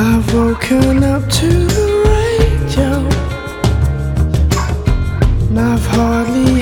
I've woken up to the radio, and I've hardly